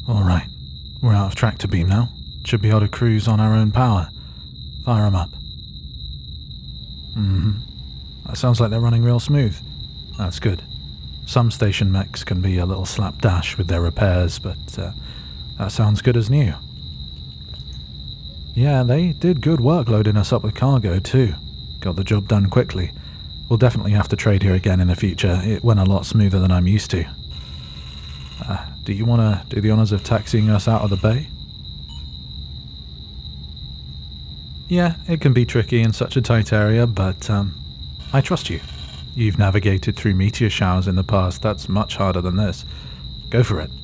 Alright, we're out of tractor beam now. Should be able to cruise on our own power. Fire 'em up. That sounds like they're running real smooth. That's good. Some station mechs can be a little slapdash with their repairs, but that sounds good as new. Yeah, they did good work loading us up with cargo too. Got the job done quickly. We'll definitely have to trade here again in the future. It went a lot smoother than I'm used to. Do you want to do the honors of taxiing us out of the bay? Yeah, it can be tricky in such a tight area, but I trust you. You've navigated through meteor showers in the past. That's much harder than this. Go for it.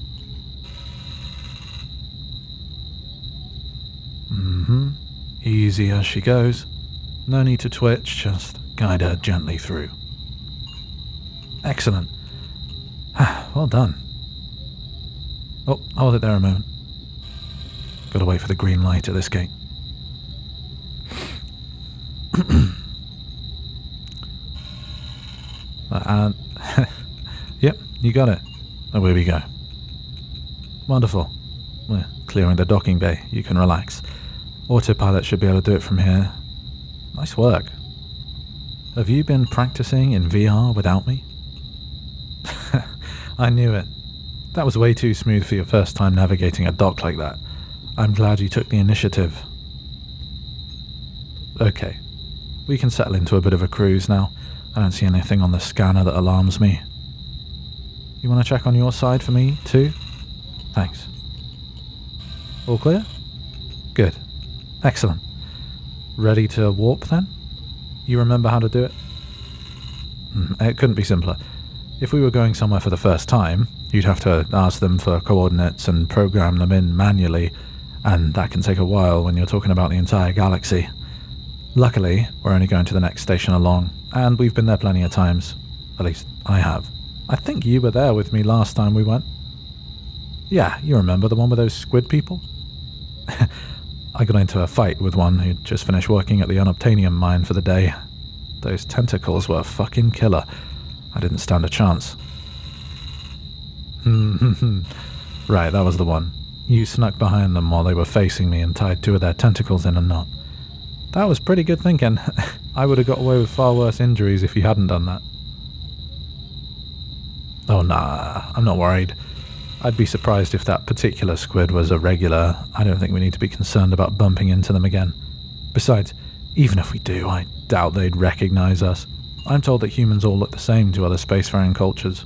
Easy as she goes. No need to twitch, just guide her gently through. Excellent. Well done. Oh, hold it there a moment. Gotta wait for the green light at this gate. Yep, you got it. Away we go. Wonderful. We're clearing the docking bay. You can relax. Autopilot should be able to do it from here. Nice work. Have you been practicing in VR without me? I knew it. That was way too smooth for your first time navigating a dock like that. I'm glad you took the initiative. Okay. We can settle into a bit of a cruise now. I don't see anything on the scanner that alarms me. You want to check on your side for me, too? Thanks. All clear? Good. Excellent. Ready to warp, then? You remember how to do it? It couldn't be simpler. If we were going somewhere for the first time, you'd have to ask them for coordinates and program them in manually, and that can take a while when you're talking about the entire galaxy. Luckily, we're only going to the next station along, and we've been there plenty of times. At least, I have. I think you were there with me last time we went. Yeah, you remember the one with those squid people? I got into a fight with one who'd just finished working at the unobtainium mine for the day. Those tentacles were fucking killer. I didn't stand a chance. Right, that was the one. You snuck behind them while they were facing me and tied two of their tentacles in a knot. That was pretty good thinking. I would have got away with far worse injuries if you hadn't done that. Oh nah, I'm not worried. I'd be surprised if that particular squid was a regular. I don't think we need to be concerned about bumping into them again. Besides, even if we do, I doubt they'd recognize us. I'm told that humans all look the same to other spacefaring cultures.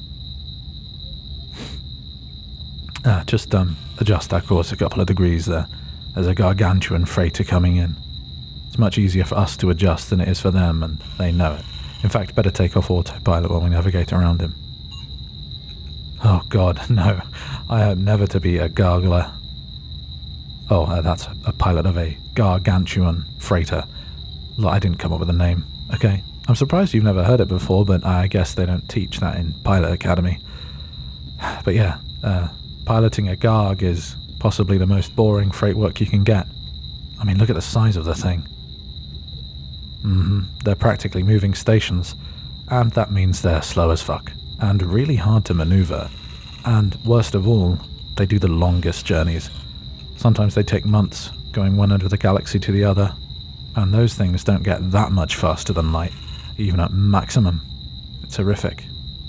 Just adjust our course a couple of degrees there. There's a gargantuan freighter coming in. It's much easier for us to adjust than it is for them, and they know it. In fact, better take off autopilot while we navigate around him. Oh god, no. I hope never to be a gargler. Oh, that's a pilot of a gargantuan freighter. Look, I didn't come up with a name, okay? I'm surprised you've never heard it before, but I guess they don't teach that in Pilot Academy. But yeah, piloting a Garg is possibly the most boring freight work you can get. I mean, look at the size of the thing. They're practically moving stations, and that means they're slow as fuck, and really hard to maneuver. And worst of all, they do the longest journeys. Sometimes they take months, going one end of the galaxy to the other, and those things don't get that much faster than light, even at maximum. It's horrific.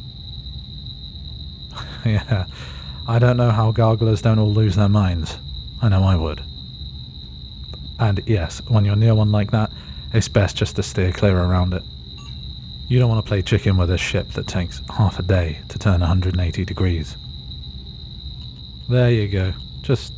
Yeah, I don't know how garglers don't all lose their minds. I know I would. And yes, when you're near one like that, it's best just to steer clear around it. You don't want to play chicken with a ship that takes half a day to turn 180 degrees. There you go. Just